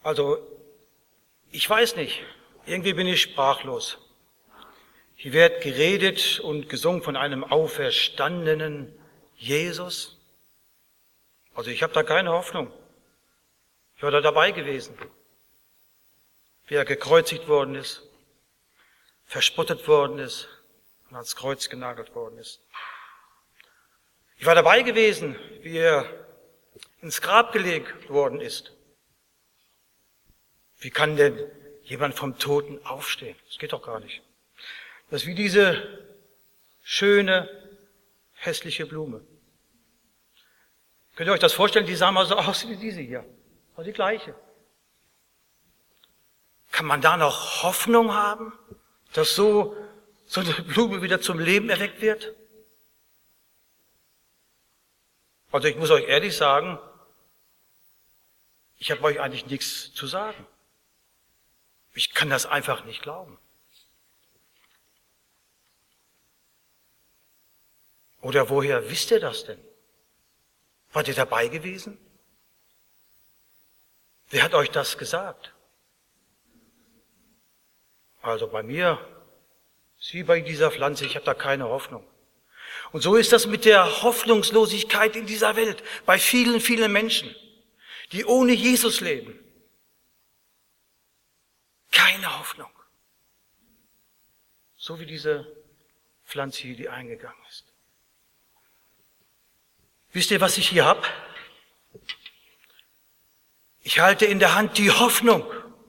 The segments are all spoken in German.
Also, ich weiß nicht, irgendwie bin ich sprachlos. Hier wird geredet und gesungen von einem auferstandenen Jesus. Also ich habe da keine Hoffnung. Ich war da dabei gewesen, wie er gekreuzigt worden ist, verspottet worden ist und ans Kreuz genagelt worden ist. Ich war dabei gewesen, wie er ins Grab gelegt worden ist. Wie kann denn jemand vom Toten aufstehen? Das geht doch gar nicht. Das ist wie diese schöne, hässliche Blume. Könnt ihr euch das vorstellen? Die sah mal so aus wie diese hier. Aber die gleiche. Kann man da noch Hoffnung haben, dass so eine Blume wieder zum Leben erweckt wird? Also ich muss euch ehrlich sagen, ich habe euch eigentlich nichts zu sagen. Ich kann das einfach nicht glauben. Oder woher wisst ihr das denn? Wart ihr dabei gewesen? Wer hat euch das gesagt? Also bei mir, wie bei dieser Pflanze, ich habe da keine Hoffnung. Und so ist das mit der Hoffnungslosigkeit in dieser Welt, bei vielen, vielen Menschen, die ohne Jesus leben. Keine Hoffnung. So wie diese Pflanze hier, die eingegangen ist. Wisst ihr, was ich hier habe? Ich halte in der Hand die Hoffnung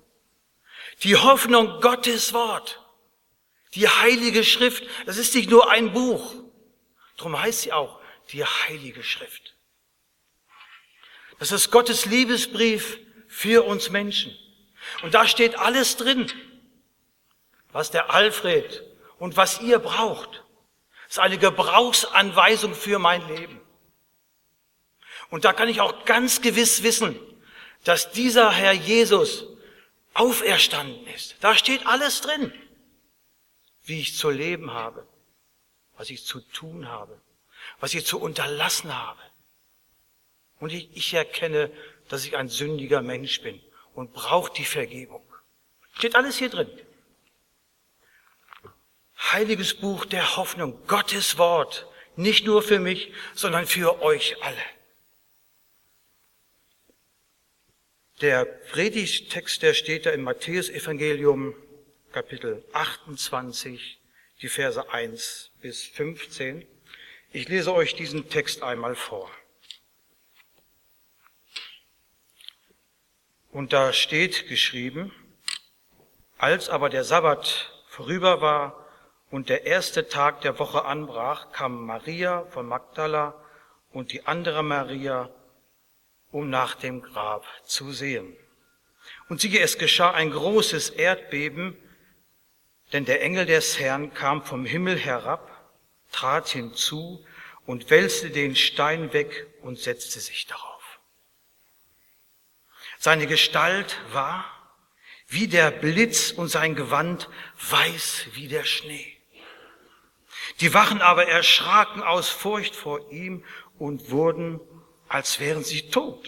Gottes Wort, die Heilige Schrift. Das ist nicht nur ein Buch, darum heißt sie auch die Heilige Schrift. Das ist Gottes Liebesbrief für uns Menschen. Und da steht alles drin, was der Alfred und was ihr braucht. Das ist eine Gebrauchsanweisung für mein Leben. Und da kann ich auch ganz gewiss wissen, dass dieser Herr Jesus auferstanden ist. Da steht alles drin, wie ich zu leben habe, was ich zu tun habe, was ich zu unterlassen habe. Und ich erkenne, dass ich ein sündiger Mensch bin und brauche die Vergebung. Steht alles hier drin. Heiliges Buch der Hoffnung, Gottes Wort, nicht nur für mich, sondern für euch alle. Der Predigttext, der steht da im Matthäus-Evangelium, Kapitel 28, die Verse 1 bis 15. Ich lese euch diesen Text einmal vor. Und da steht geschrieben: Als aber der Sabbat vorüber war und der erste Tag der Woche anbrach, kam Maria von Magdala und die andere Maria, um nach dem Grab zu sehen. Und siehe, es geschah ein großes Erdbeben, denn der Engel des Herrn kam vom Himmel herab, trat hinzu und wälzte den Stein weg und setzte sich darauf. Seine Gestalt war wie der Blitz und sein Gewand weiß wie der Schnee. Die Wachen aber erschraken aus Furcht vor ihm und wurden, als wären sie tot.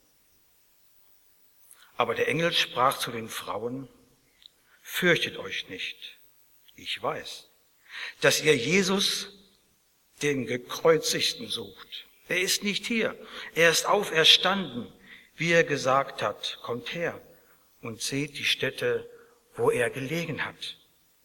Aber der Engel sprach zu den Frauen: Fürchtet euch nicht. Ich weiß, dass ihr Jesus, den Gekreuzigten, sucht. Er ist nicht hier. Er ist auferstanden, wie er gesagt hat. Kommt her und seht die Stätte, wo er gelegen hat.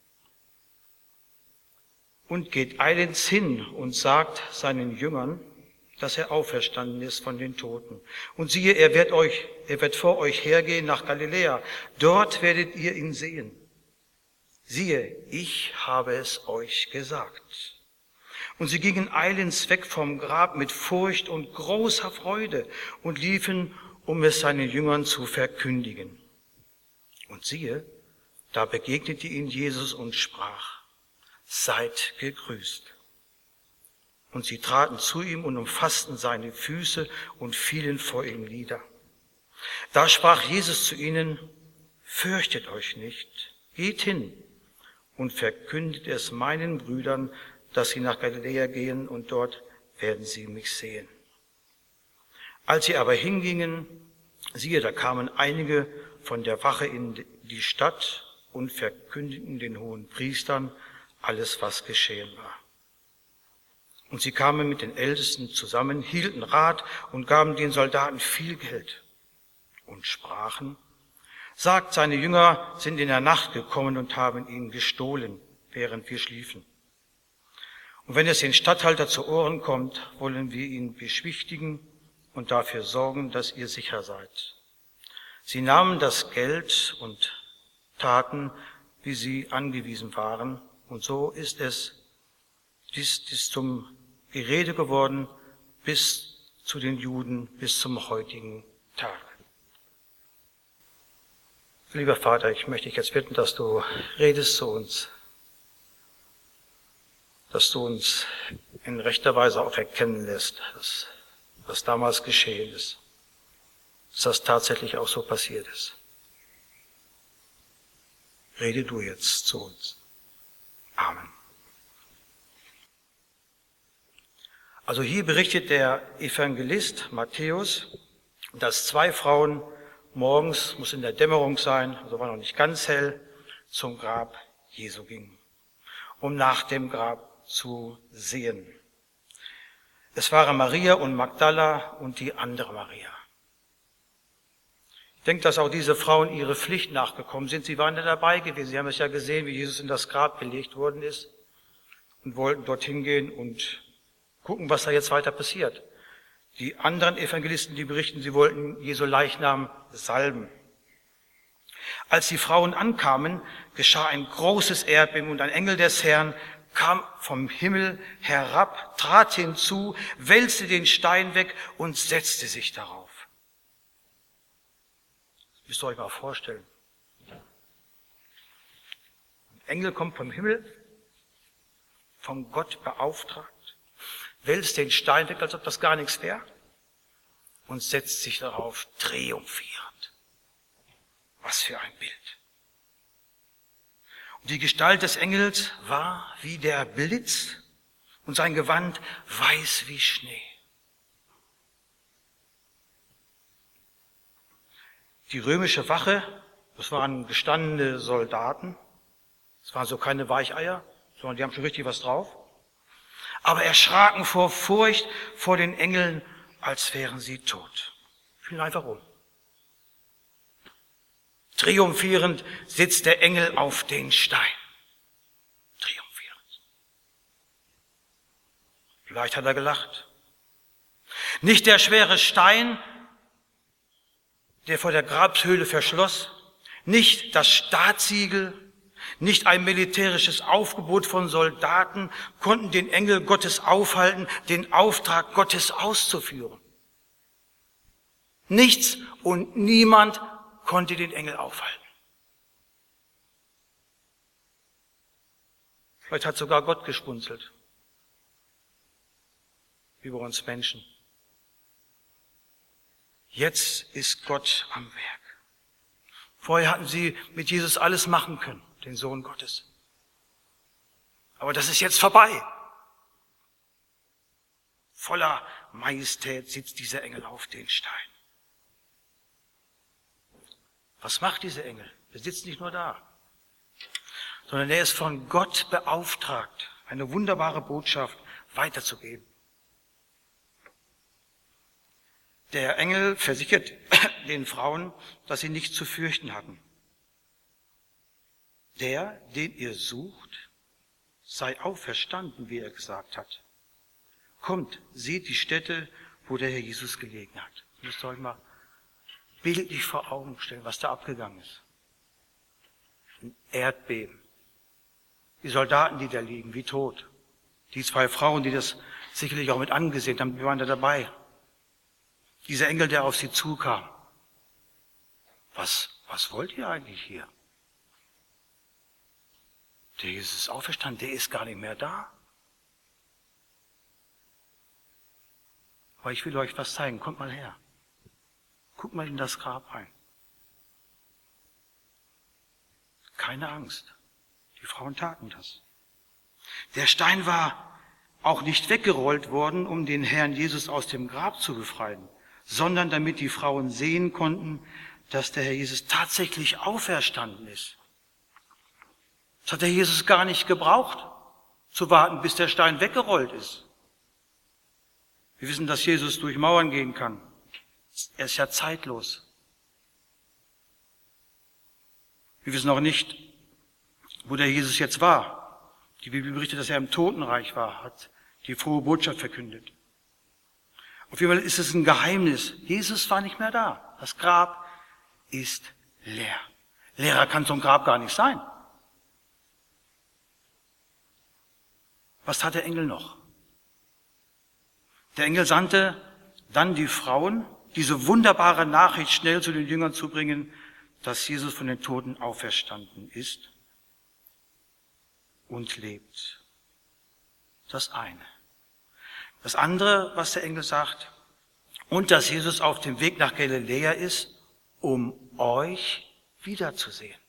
Und geht eilends hin und sagt seinen Jüngern, dass er auferstanden ist von den Toten. Und siehe, er wird vor euch hergehen nach Galiläa. Dort werdet ihr ihn sehen. Siehe, ich habe es euch gesagt. Und sie gingen eilends weg vom Grab mit Furcht und großer Freude und liefen, um es seinen Jüngern zu verkündigen. Und siehe, da begegnete ihnen Jesus und sprach: Seid gegrüßt. Und sie traten zu ihm und umfassten seine Füße und fielen vor ihm nieder. Da sprach Jesus zu ihnen: Fürchtet euch nicht, geht hin und verkündet es meinen Brüdern, dass sie nach Galiläa gehen, und dort werden sie mich sehen. Als sie aber hingingen, siehe, da kamen einige von der Wache in die Stadt und verkündeten den hohen Priestern alles, was geschehen war. Und sie kamen mit den Ältesten zusammen, hielten Rat und gaben den Soldaten viel Geld und sprachen: Sagt, seine Jünger sind in der Nacht gekommen und haben ihn gestohlen, während wir schliefen. Und wenn es den Statthalter zu Ohren kommt, wollen wir ihn beschwichtigen und dafür sorgen, dass ihr sicher seid. Sie nahmen das Geld und taten, wie sie angewiesen waren. Und so ist es, dies ist zum Gerede geworden bis zu den Juden, bis zum heutigen Tag. Lieber Vater, ich möchte dich jetzt bitten, dass du redest zu uns, dass du uns in rechter Weise auch erkennen lässt, dass was damals geschehen ist, dass das tatsächlich auch so passiert ist. Rede du jetzt zu uns. Amen. Also hier berichtet der Evangelist Matthäus, dass 2 Frauen morgens, muss in der Dämmerung sein, also war noch nicht ganz hell, zum Grab Jesu gingen, um nach dem Grab zu sehen. Es waren Maria und Magdala und die andere Maria. Ich denke, dass auch diese Frauen ihre Pflicht nachgekommen sind. Sie waren ja dabei gewesen. Sie haben es ja gesehen, wie Jesus in das Grab gelegt worden ist und wollten dorthin gehen und gucken, was da jetzt weiter passiert. Die anderen Evangelisten, die berichten, sie wollten Jesu Leichnam salben. Als die Frauen ankamen, geschah ein großes Erdbeben und ein Engel des Herrn kam vom Himmel herab, trat hinzu, wälzte den Stein weg und setzte sich darauf. Das müsst ihr euch mal vorstellen. Ein Engel kommt vom Himmel, von Gott beauftragt, wälzt den Stein weg, als ob das gar nichts wäre, und setzt sich darauf, triumphierend. Was für ein Bild. Und die Gestalt des Engels war wie der Blitz und sein Gewand weiß wie Schnee. Die römische Wache, das waren gestandene Soldaten, das waren so keine Weicheier, sondern die haben schon richtig was drauf, aber erschraken vor Furcht vor den Engeln, als wären sie tot. Fielen einfach um. Triumphierend sitzt der Engel auf den Stein. Triumphierend. Vielleicht hat er gelacht. Nicht der schwere Stein, der vor der Grabshöhle verschloss, nicht das Staatssiegel, nicht ein militärisches Aufgebot von Soldaten konnten den Engel Gottes aufhalten, den Auftrag Gottes auszuführen. Nichts und niemand konnte den Engel aufhalten. Vielleicht hat sogar Gott gespunzelt über uns Menschen. Jetzt ist Gott am Werk. Vorher hatten sie mit Jesus alles machen können, den Sohn Gottes. Aber das ist jetzt vorbei. Voller Majestät sitzt dieser Engel auf den Stein. Was macht dieser Engel? Er sitzt nicht nur da, sondern er ist von Gott beauftragt, eine wunderbare Botschaft weiterzugeben. Der Engel versichert den Frauen, dass sie nichts zu fürchten hatten. Der, den ihr sucht, sei auferstanden, wie er gesagt hat. Kommt, seht die Stätte, wo der Herr Jesus gelegen hat. Ihr müsst euch mal bildlich vor Augen stellen, was da abgegangen ist. Ein Erdbeben. Die Soldaten, die da liegen, wie tot. Die 2 Frauen, die das sicherlich auch mit angesehen haben, wir waren da dabei. Dieser Engel, der auf sie zukam. Was wollt ihr eigentlich hier? Der Jesus ist auferstanden, der ist gar nicht mehr da. Aber ich will euch was zeigen, kommt mal her. Guckt mal in das Grab rein. Keine Angst. Die Frauen taten das. Der Stein war auch nicht weggerollt worden, um den Herrn Jesus aus dem Grab zu befreien, sondern damit die Frauen sehen konnten, dass der Herr Jesus tatsächlich auferstanden ist. Das hat der Jesus gar nicht gebraucht, zu warten, bis der Stein weggerollt ist. Wir wissen, dass Jesus durch Mauern gehen kann. Er ist ja zeitlos. Wir wissen auch nicht, wo der Jesus jetzt war. Die Bibel berichtet, dass er im Totenreich war, hat die frohe Botschaft verkündet. Auf jeden Fall ist es ein Geheimnis. Jesus war nicht mehr da. Das Grab ist leer. Leerer kann so ein Grab gar nicht sein. Was tat der Engel noch? Der Engel sandte dann die Frauen, diese wunderbare Nachricht schnell zu den Jüngern zu bringen, dass Jesus von den Toten auferstanden ist und lebt. Das eine. Das andere, was der Engel sagt, und dass Jesus auf dem Weg nach Galiläa ist, um euch wiederzusehen.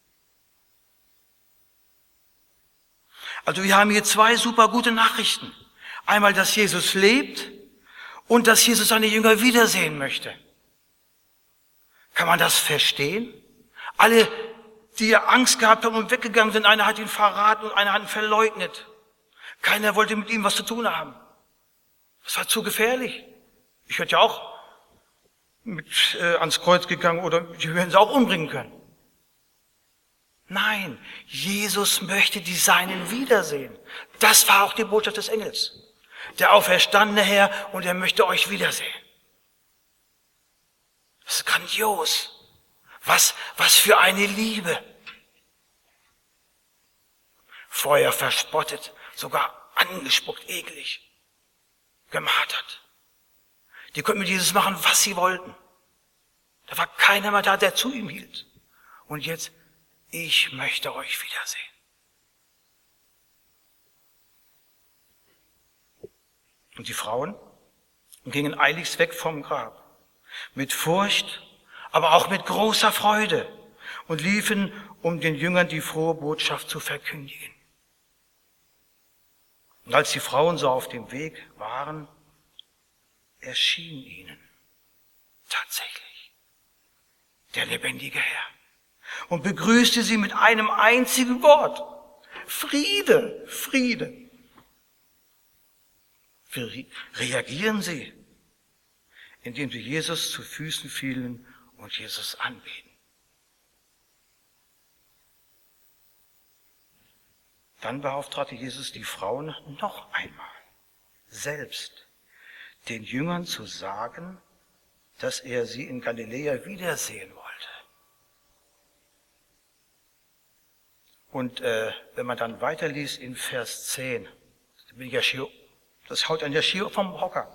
Also wir haben hier zwei super gute Nachrichten. Einmal, dass Jesus lebt und dass Jesus seine Jünger wiedersehen möchte. Kann man das verstehen? Alle, die Angst gehabt haben und weggegangen sind, einer hat ihn verraten und einer hat ihn verleugnet. Keiner wollte mit ihm was zu tun haben. Das war zu gefährlich. Ich hätte ja auch ans Kreuz gegangen oder die hätten sie auch umbringen können. Nein, Jesus möchte die Seinen wiedersehen. Das war auch die Botschaft des Engels. Der auferstandene Herr und er möchte euch wiedersehen. Das ist grandios. Was für eine Liebe. Vorher verspottet, sogar angespuckt, eklig, gemartert. Die konnten mit Jesus machen, was sie wollten. Da war keiner mehr da, der zu ihm hielt. Und jetzt, ich möchte euch wiedersehen. Und die Frauen gingen eiligst weg vom Grab, mit Furcht, aber auch mit großer Freude und liefen, um den Jüngern die frohe Botschaft zu verkündigen. Und als die Frauen so auf dem Weg waren, erschien ihnen tatsächlich der lebendige Herr und begrüßte sie mit einem einzigen Wort. Friede, Friede. Wie reagieren sie? Indem sie Jesus zu Füßen fielen und Jesus anbeten. Dann beauftragte Jesus die Frauen noch einmal, selbst den Jüngern zu sagen, dass er sie in Galiläa wiedersehen wollte. Und wenn man dann weiterliest in Vers 10, das haut einen ja schier vom Hocker,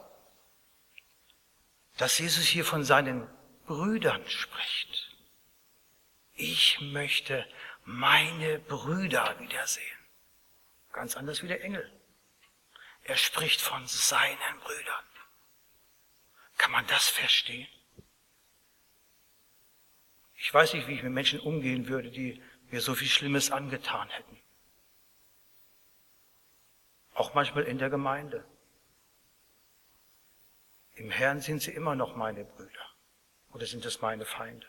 dass Jesus hier von seinen Brüdern spricht. Ich möchte meine Brüder wiedersehen. Ganz anders wie der Engel. Er spricht von seinen Brüdern. Kann man das verstehen? Ich weiß nicht, wie ich mit Menschen umgehen würde, die mir so viel Schlimmes angetan hätten. Auch manchmal in der Gemeinde. Im Herrn sind sie immer noch meine Brüder. Oder sind es meine Feinde?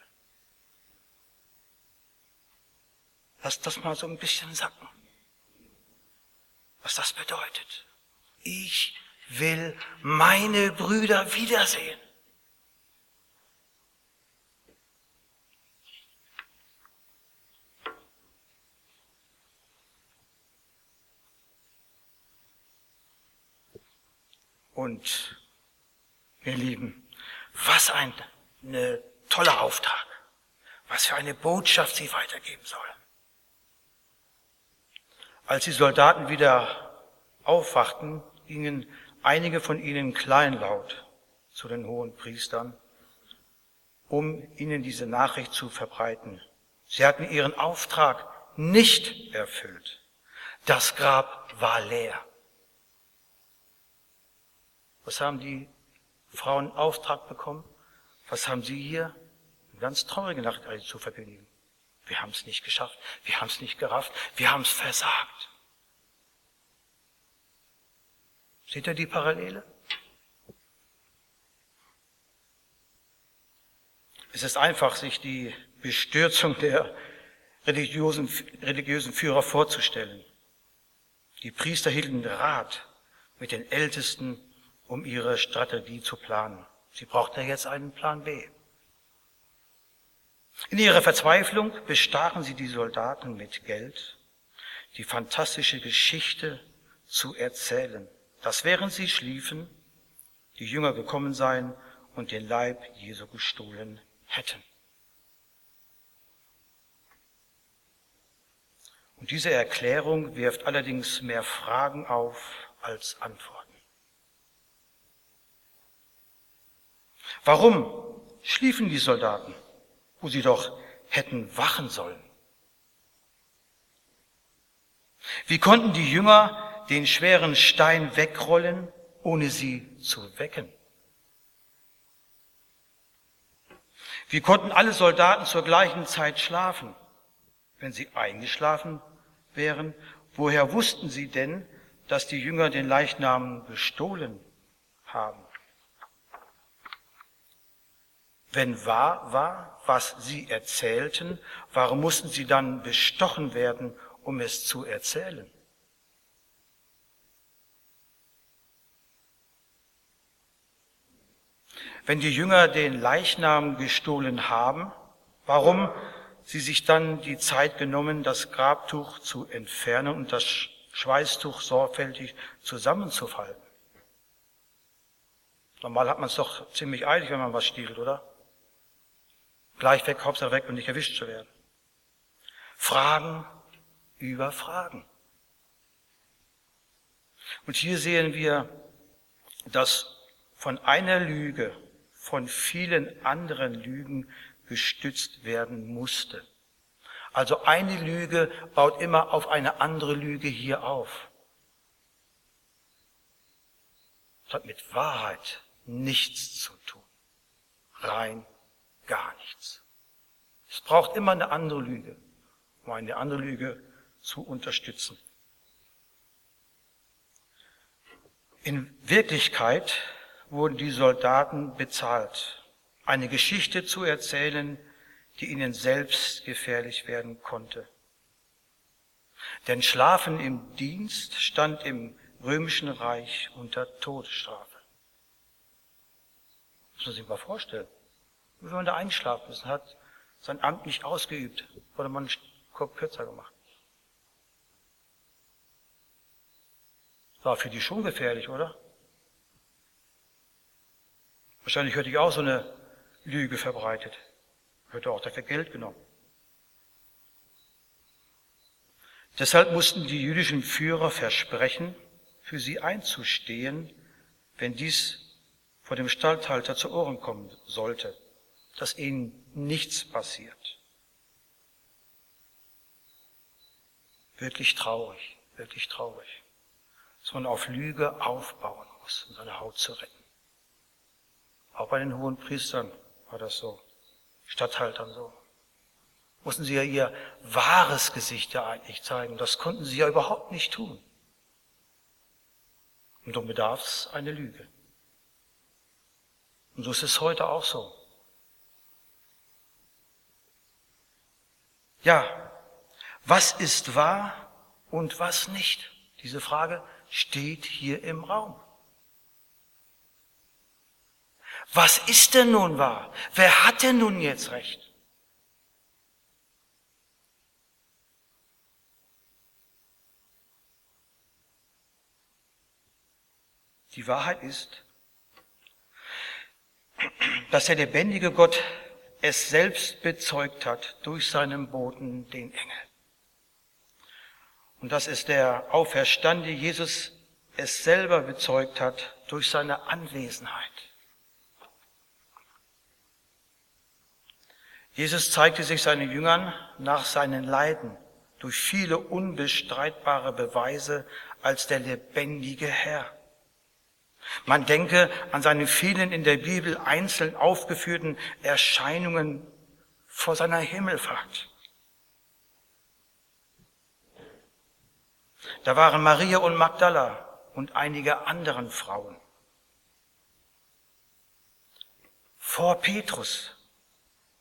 Lass das mal so ein bisschen sacken. Was das bedeutet. Ich will meine Brüder wiedersehen. Und, ihr Lieben, was ein toller Auftrag. Was für eine Botschaft sie weitergeben sollen. Als die Soldaten wieder aufwachten, gingen einige von ihnen kleinlaut zu den Hohenpriestern, um ihnen diese Nachricht zu verbreiten. Sie hatten ihren Auftrag nicht erfüllt. Das Grab war leer. Was haben die Frauen in Auftrag bekommen? Was haben sie hier? Eine ganz traurige Nachricht zu verkündigen. Wir haben es nicht geschafft, wir haben es nicht gerafft, wir haben es versagt. Seht ihr die Parallele? Es ist einfach, sich die Bestürzung der religiösen Führer vorzustellen. Die Priester hielten Rat mit den Ältesten, um ihre Strategie zu planen. Sie brauchten ja jetzt einen Plan B. In ihrer Verzweiflung bestachen sie die Soldaten mit Geld, die fantastische Geschichte zu erzählen, dass während sie schliefen, die Jünger gekommen seien und den Leib Jesu gestohlen hätten. Und diese Erklärung wirft allerdings mehr Fragen auf als Antworten. Warum schliefen die Soldaten, wo sie doch hätten wachen sollen? Wie konnten die Jünger den schweren Stein wegrollen, ohne sie zu wecken? Wie konnten alle Soldaten zur gleichen Zeit schlafen? Wenn sie eingeschlafen wären, woher wussten sie denn, dass die Jünger den Leichnam gestohlen haben? Wenn wahr war, was sie erzählten, warum mussten sie dann bestochen werden, um es zu erzählen? Wenn die Jünger den Leichnam gestohlen haben, warum sie sich dann die Zeit genommen, das Grabtuch zu entfernen und das Schweißtuch sorgfältig zusammenzufalten? Normal hat man es doch ziemlich eilig, wenn man was stiehlt, oder? Gleich weg, Hauptsache weg und nicht erwischt zu werden. Fragen über Fragen. Und hier sehen wir, dass von einer Lüge, von vielen anderen Lügen gestützt werden musste. Also eine Lüge baut immer auf eine andere Lüge hier auf. Das hat mit Wahrheit nichts zu tun. Rein gar nichts. Es braucht immer eine andere Lüge, um eine andere Lüge zu unterstützen. In Wirklichkeit wurden die Soldaten bezahlt, eine Geschichte zu erzählen, die ihnen selbst gefährlich werden konnte. Denn Schlafen im Dienst stand im Römischen Reich unter Todesstrafe. Das muss man sich mal vorstellen. Wenn man da einschlafen ist und hat sein Amt nicht ausgeübt, wurde man einen Kopf kürzer gemacht. War für die schon gefährlich, oder? Wahrscheinlich hätte ich auch so eine Lüge verbreitet. Hätte auch dafür Geld genommen. Deshalb mussten die jüdischen Führer versprechen, für sie einzustehen, wenn dies vor dem Statthalter zu Ohren kommen sollte, dass ihnen nichts passiert. Wirklich traurig, dass man auf Lüge aufbauen muss, um seine Haut zu retten. Auch bei den hohen Priestern war das so, Statthaltern so. Mussten sie ja ihr wahres Gesicht ja eigentlich zeigen. Das konnten sie ja überhaupt nicht tun. Und darum bedarf es eine Lüge. Und so ist es heute auch so. Ja, was ist wahr und was nicht? Diese Frage steht hier im Raum. Was ist denn nun wahr? Wer hat denn nun jetzt recht? Die Wahrheit ist, dass der lebendige Gott es selbst bezeugt hat durch seinen Boten, den Engel. Und dass es der auferstandene Jesus es selber bezeugt hat durch seine Anwesenheit. Jesus zeigte sich seinen Jüngern nach seinen Leiden durch viele unbestreitbare Beweise als der lebendige Herr. Man denke an seine vielen in der Bibel einzeln aufgeführten Erscheinungen vor seiner Himmelfahrt. Da waren Maria und Magdala und einige anderen Frauen. Vor Petrus,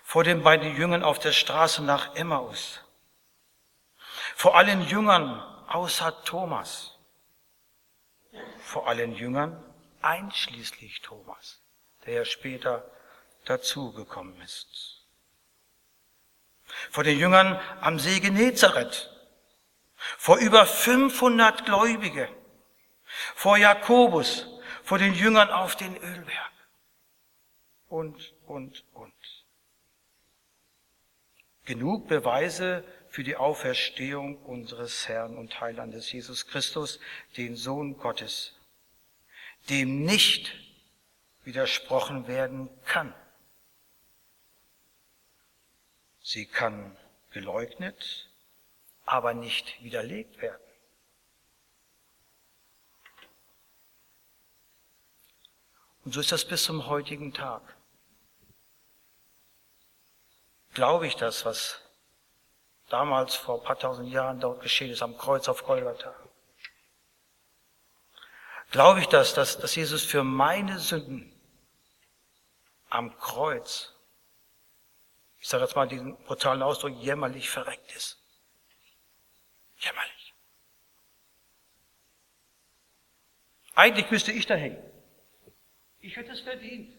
vor den beiden Jüngern auf der Straße nach Emmaus, vor allen Jüngern außer Thomas, vor allen Jüngern einschließlich Thomas, der ja später dazugekommen ist, vor den Jüngern am See Genezareth, vor über 500 Gläubige, vor Jakobus, vor den Jüngern auf den Ölberg und. Genug Beweise für die Auferstehung unseres Herrn und Heilandes Jesus Christus, den Sohn Gottes, dem nicht widersprochen werden kann. Sie kann geleugnet, aber nicht widerlegt werden. Und so ist das bis zum heutigen Tag. Glaube ich das, was damals vor ein paar tausend Jahren dort geschehen ist, am Kreuz auf Golgatha? Glaube ich das, dass Jesus für meine Sünden am Kreuz, ich sage jetzt mal diesen brutalen Ausdruck, jämmerlich verreckt ist? Jämmerlich. Eigentlich müsste ich da hängen. Ich hätte es verdient.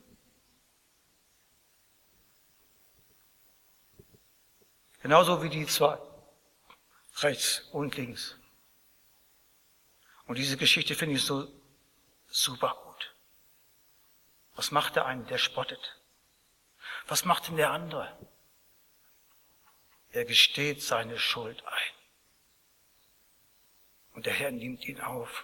Genauso wie die zwei, rechts und links. Und diese Geschichte finde ich so super gut. Was macht der eine? Der spottet. Was macht denn der andere? Er gesteht seine Schuld ein. Und der Herr nimmt ihn auf.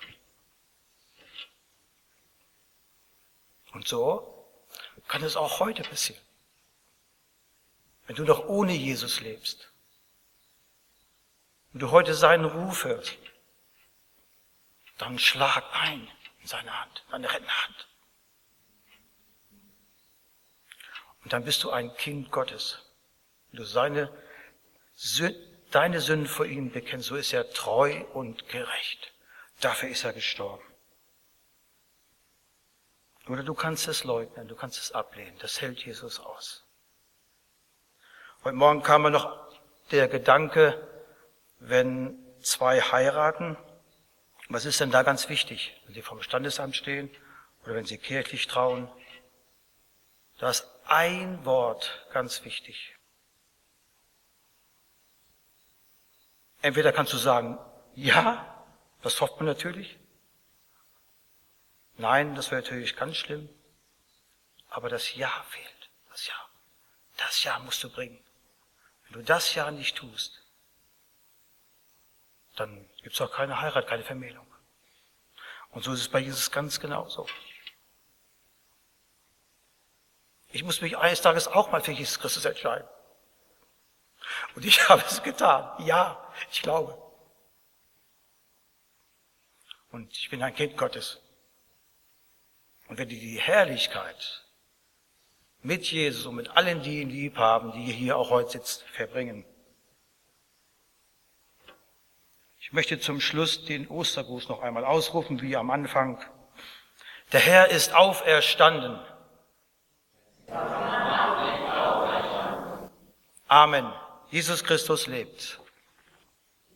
Und so kann es auch heute passieren. Wenn du noch ohne Jesus lebst, wenn du heute seinen Ruf hörst, dann schlag ein in seine Hand, seine rettende Hand. Und dann bist du ein Kind Gottes. Wenn du deine Sünden vor ihm bekennst, so ist er treu und gerecht. Dafür ist er gestorben. Oder du kannst es leugnen, du kannst es ablehnen. Das hält Jesus aus. Heute Morgen kam mir noch der Gedanke, wenn zwei heiraten, was ist denn da ganz wichtig, wenn sie vom Standesamt stehen oder wenn sie kirchlich trauen? Da ist ein Wort ganz wichtig. Entweder kannst du sagen, ja, das hofft man natürlich. Nein, das wäre natürlich ganz schlimm. Aber das Ja fehlt, das Ja. Das Ja musst du bringen. Wenn du das Ja nicht tust, dann gibt es auch keine Heirat, keine Vermählung. Und so ist es bei Jesus ganz genauso. Ich muss mich eines Tages auch mal für Jesus Christus entscheiden. Und ich habe es getan. Ja, ich glaube. Und ich bin ein Kind Gottes. Und wenn die Herrlichkeit mit Jesus und mit allen, die ihn lieb haben, die hier auch heute sitzen, verbringen. Ich möchte zum Schluss den Ostergruß noch einmal ausrufen, wie am Anfang. Der Herr ist auferstanden. Amen. Jesus Christus lebt.